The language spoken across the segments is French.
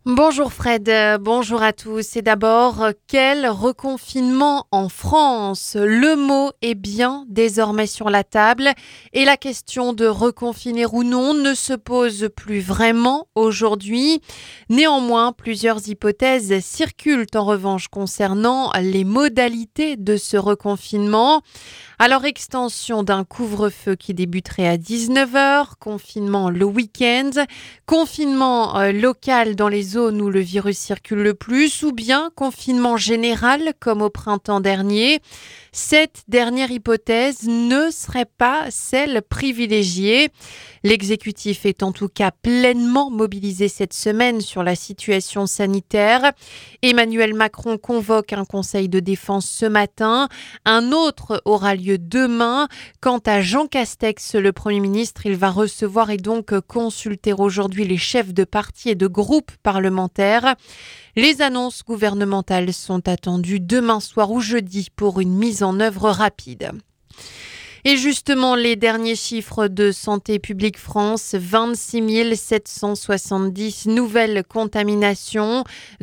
Bonjour Fred, bonjour à tous. Et d'abord, quel reconfinement en France? Le mot est bien désormais sur la table et la question de reconfiner ou non ne se pose plus vraiment aujourd'hui. Néanmoins, plusieurs hypothèses circulent en revanche concernant les modalités de ce reconfinement. Alors, extension d'un couvre-feu qui débuterait à 19h, confinement le week-end, confinement local dans les zones où le virus circule le plus, ou bien confinement général comme au printemps dernier. Cette dernière hypothèse ne serait pas celle privilégiée. L'exécutif est en tout cas pleinement mobilisé cette semaine sur la situation sanitaire. Emmanuel Macron convoque un conseil de défense ce matin. Un autre aura lieu demain. Quant à Jean Castex, le Premier ministre, il va recevoir et donc consulter aujourd'hui les chefs de partis et de groupes parlementaires. Les annonces gouvernementales sont attendues demain soir ou jeudi pour une mise en œuvre rapide. Et justement, les derniers chiffres de Santé publique France, 26 770 nouvelles contaminations,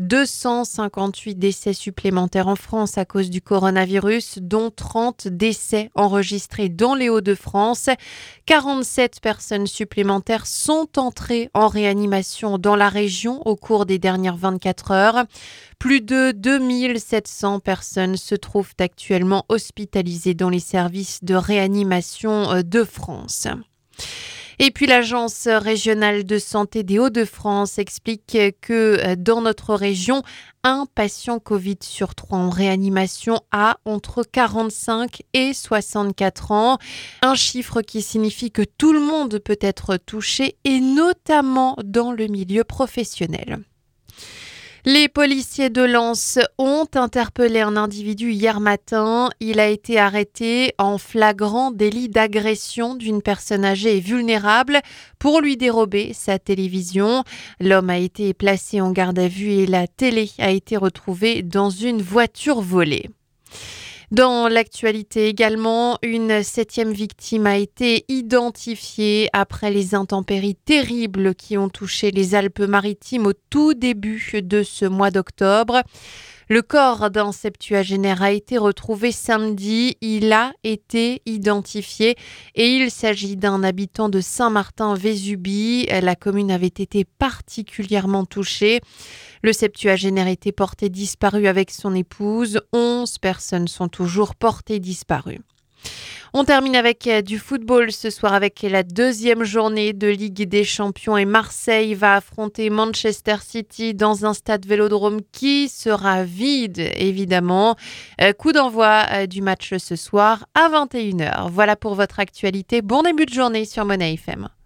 258 décès supplémentaires en France à cause du coronavirus, dont 30 décès enregistrés dans les Hauts-de-France. 47 personnes supplémentaires sont entrées en réanimation dans la région au cours des dernières 24 heures. Plus de 2700 personnes se trouvent actuellement hospitalisées dans les services de réanimation de France. Et puis l'Agence régionale de santé des Hauts-de-France explique que dans notre région, un patient Covid sur 3 en réanimation a entre 45 et 64 ans. Un chiffre qui signifie que tout le monde peut être touché et notamment dans le milieu professionnel. Les policiers de Lens ont interpellé un individu hier matin. Il a été arrêté en flagrant délit d'agression d'une personne âgée et vulnérable pour lui dérober sa télévision. L'homme a été placé en garde à vue et la télé a été retrouvée dans une voiture volée. Dans l'actualité également, une 7e victime a été identifiée après les intempéries terribles qui ont touché les Alpes-Maritimes au tout début de ce mois d'octobre. Le corps d'un septuagénaire a été retrouvé samedi. Il a été identifié et il s'agit d'un habitant de Saint-Martin-Vésubie. La commune avait été particulièrement touchée. Le septuagénaire était porté disparu avec son épouse. 11 personnes sont toujours portées disparues. On termine avec du football ce soir avec la deuxième journée de Ligue des Champions et Marseille va affronter Manchester City dans un stade Vélodrome qui sera vide évidemment. Coup d'envoi du match ce soir à 21h. Voilà pour votre actualité. Bon début de journée sur Money FM.